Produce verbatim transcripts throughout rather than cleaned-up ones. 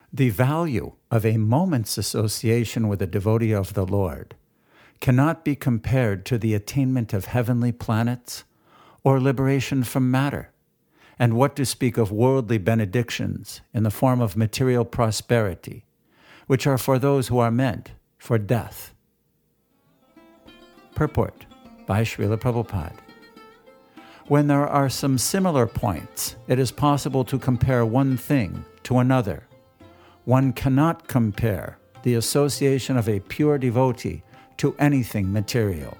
The value of a moment's association with a devotee of the Lord cannot be compared to the attainment of heavenly planets or liberation from matter, and what to speak of worldly benedictions in the form of material prosperity, which are for those who are meant for death. Purport by Srila Prabhupada. When there are some similar points, it is possible to compare one thing to another. One cannot compare the association of a pure devotee to anything material.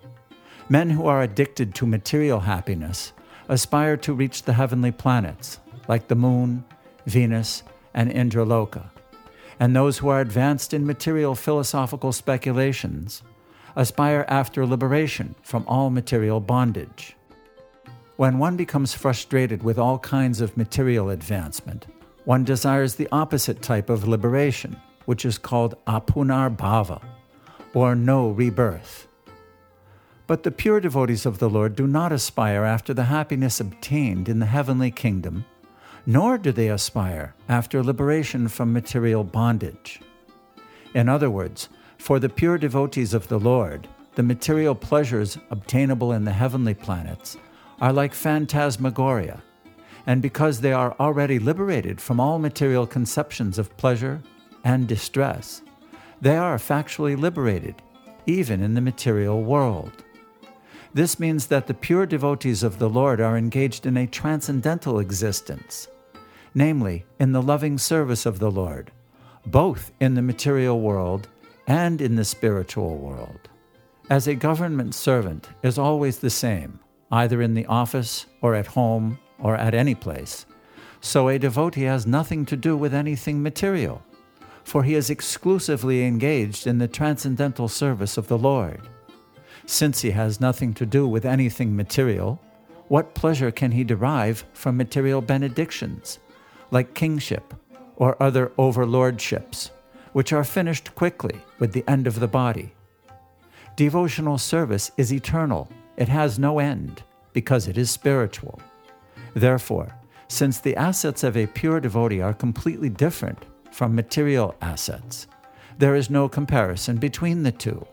Men who are addicted to material happiness aspire to reach the heavenly planets, like the moon, Venus, and Indraloka. And those who are advanced in material philosophical speculations aspire after liberation from all material bondage. When one becomes frustrated with all kinds of material advancement, one desires the opposite type of liberation, which is called apunar bhava, or no rebirth. But the pure devotees of the Lord do not aspire after the happiness obtained in the heavenly kingdom, nor do they aspire after liberation from material bondage. In other words, for the pure devotees of the Lord, the material pleasures obtainable in the heavenly planets are like phantasmagoria, and because they are already liberated from all material conceptions of pleasure and distress, they are factually liberated, even in the material world. This means that the pure devotees of the Lord are engaged in a transcendental existence, namely in the loving service of the Lord, both in the material world and in the spiritual world. As a government servant is always the same, either in the office or at home or at any place, so a devotee has nothing to do with anything material, for he is exclusively engaged in the transcendental service of the Lord. Since he has nothing to do with anything material, what pleasure can he derive from material benedictions, like kingship or other overlordships, which are finished quickly with the end of the body? Devotional service is eternal. It has no end, because it is spiritual. Therefore, since the assets of a pure devotee are completely different from material assets, there is no comparison between the two.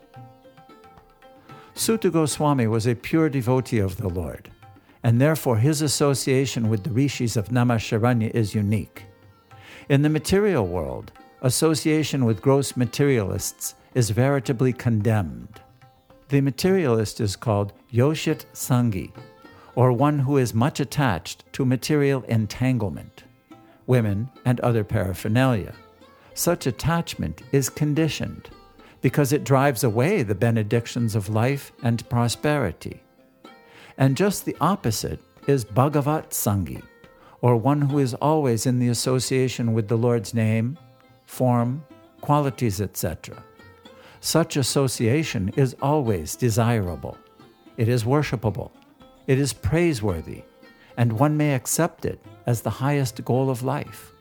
Suta Goswami was a pure devotee of the Lord, and therefore his association with the rishis of Namasharanya is unique. In the material world, association with gross materialists is veritably condemned. The materialist is called Yoshit Sangi, or one who is much attached to material entanglement, women, and other paraphernalia. Such attachment is conditioned because it drives away the benedictions of life and prosperity. And just the opposite is Bhagavat Sangi, or one who is always in the association with the Lord's name, form, qualities, et cetera. Such association is always desirable. It is worshipable. It is praiseworthy, and one may accept it as the highest goal of life.